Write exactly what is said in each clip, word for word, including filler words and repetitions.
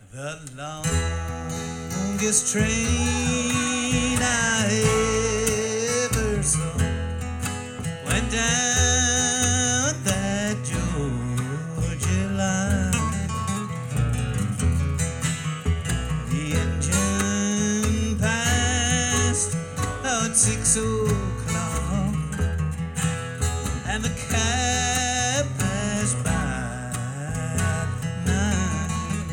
The longest train I ever saw went down that Georgia line. The engine passed at six o'clock, and the cab passed by at nine.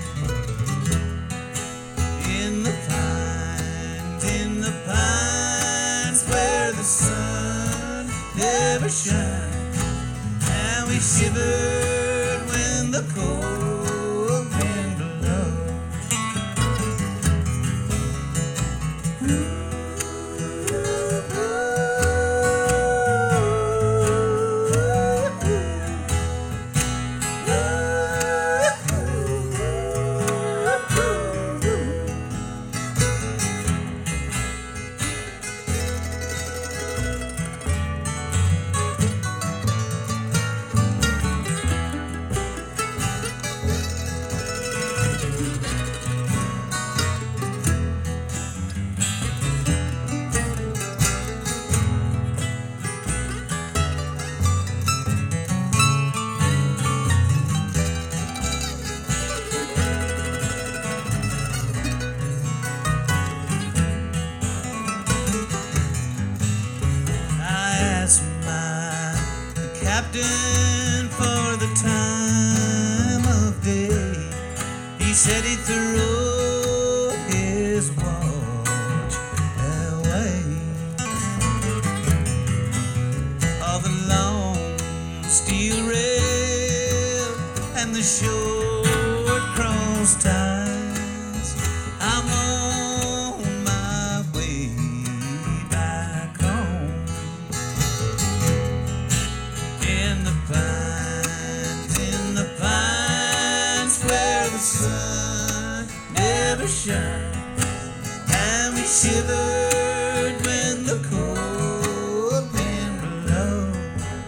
In the pines, in the pines where the sun never shines, and we shivered when the cold wind blows. Captain for the time of day. He said he threw his watch away. All the long steel rail and the short cross ties. I'm on my way back home. In the pines, in the pines where the sun never shines, and we shivered when the cold wind blows.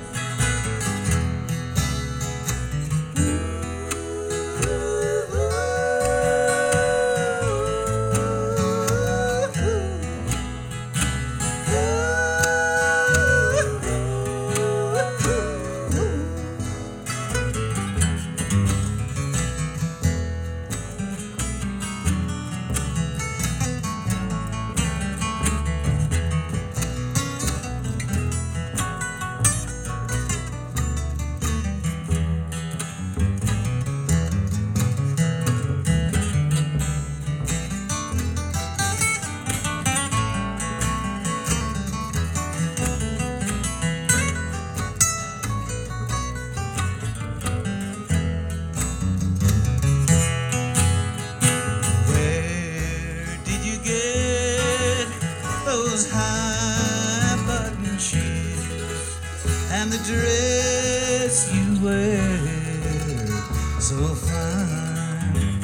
Those high button shoes and the dress you wear so fine.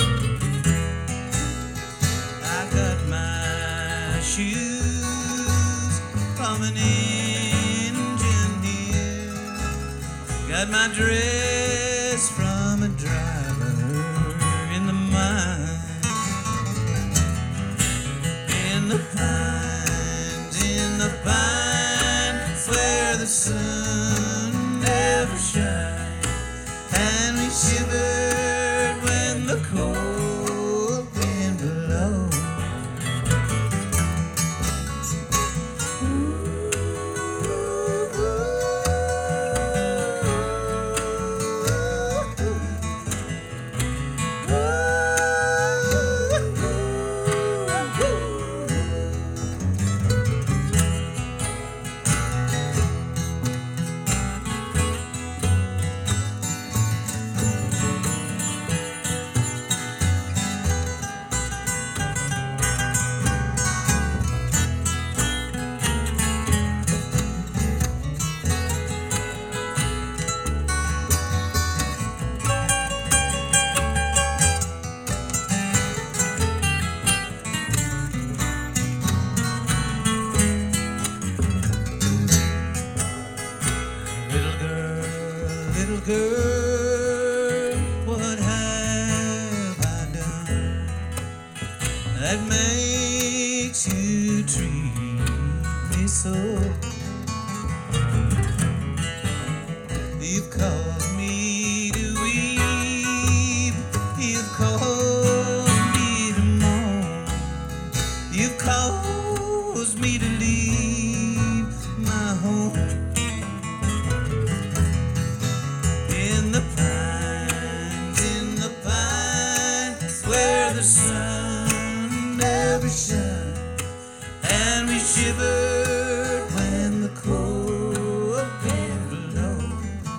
I got my shoes from an engineer, got my dress from a driver in the mine. In the pines, in the pines where the sun never shines, and we shivered when the cold wind blows. that makes you treat me so. You've caused me to weep, you've caused me to mourn, you've caused me to leave my home. In the pines, in the pines, where the sun never shines, and we shivered when the cold wind blows.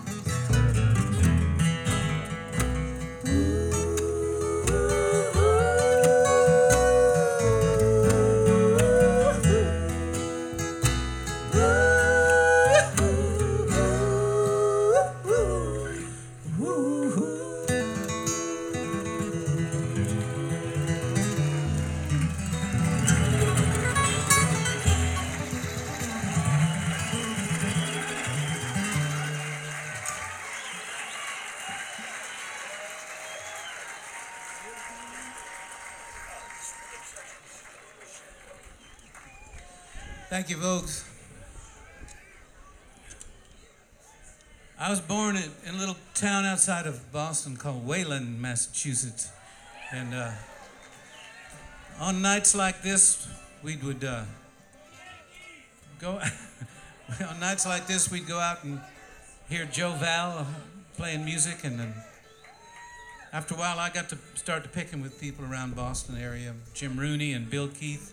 Thank you, folks. I was born in, in a little town outside of Boston called Wayland, Massachusetts. And uh, on nights like this, we would uh, go, on nights like this, we'd go out and hear Joe Val playing music. And then after a while, I got to start to picking with people around Boston area, Jim Rooney and Bill Keith.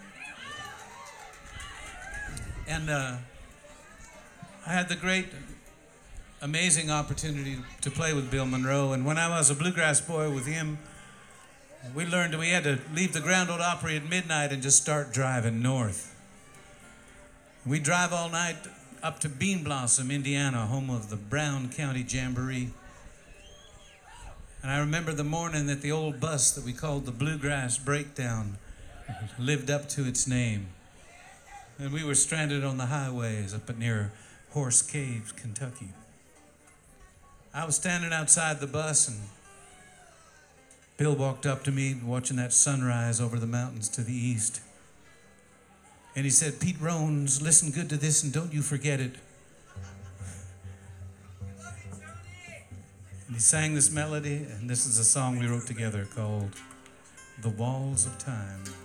And uh, I had the great, amazing opportunity to play with Bill Monroe. And when I was a bluegrass boy with him, we learned that we had to leave the Grand Ole Opry at midnight and just start driving north. We'd drive all night up to Bean Blossom, Indiana, home of the Brown County Jamboree. And I remember the morning that the old bus that we called the Bluegrass Breakdown lived up to its name. And we were stranded on the highways up at near Horse Cave, Kentucky. I was standing outside the bus, and Bill walked up to me watching that sunrise over the mountains to the east. And he said, "Pete Rones, listen good to this and don't you forget it." And he sang this melody, and this is a song we wrote together called The Walls of Time.